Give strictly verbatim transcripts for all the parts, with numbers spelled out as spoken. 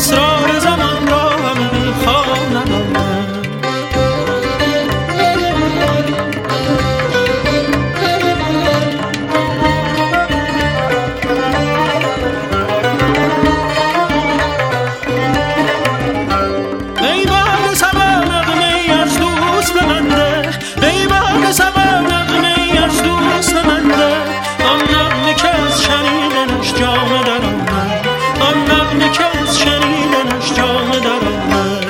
اسرار زمان را همه میخوانم. ای باد صبا نغمه ای از دوست به من ده، ای باد صبا نغمه ای از دوست به من ده، آن نغمه که از شنیدنش جامه در آمد، آن نغمه که از شنیدنش جامه در آمد.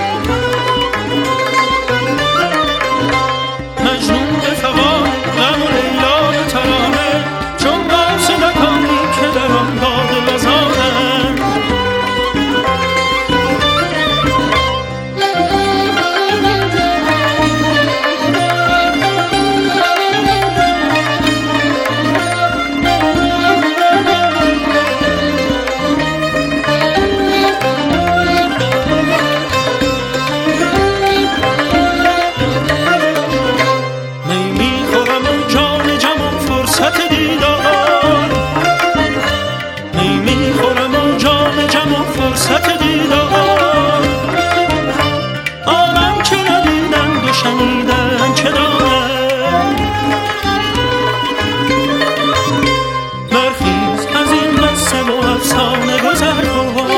مجنون به فغان غم و لیلا به ترانه، چون قاصدکانی که در آن باد وزانند. فرصت دیدار می میخورم و جام جم و فرصت دیدار، آنم که ندیدند و شنیدند چه دانند. برخیز از این قصه و افسانه گذر کن،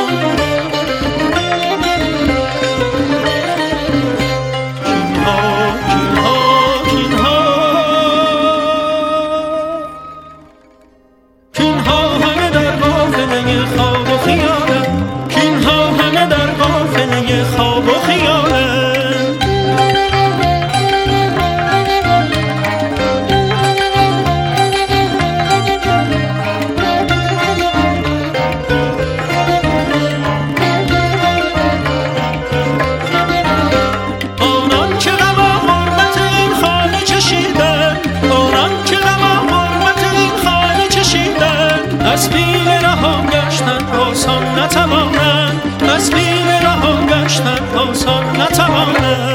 خواب و خیاله، کینها همه در قافله خواب و خیاله. آنان که غم و غربت این خانه چشیدن، آنان که غم و غربت این خانه چشیدن، از بیم رها گشتن آسان نتوانند، از بیم رها گشتن آسان نتوانند.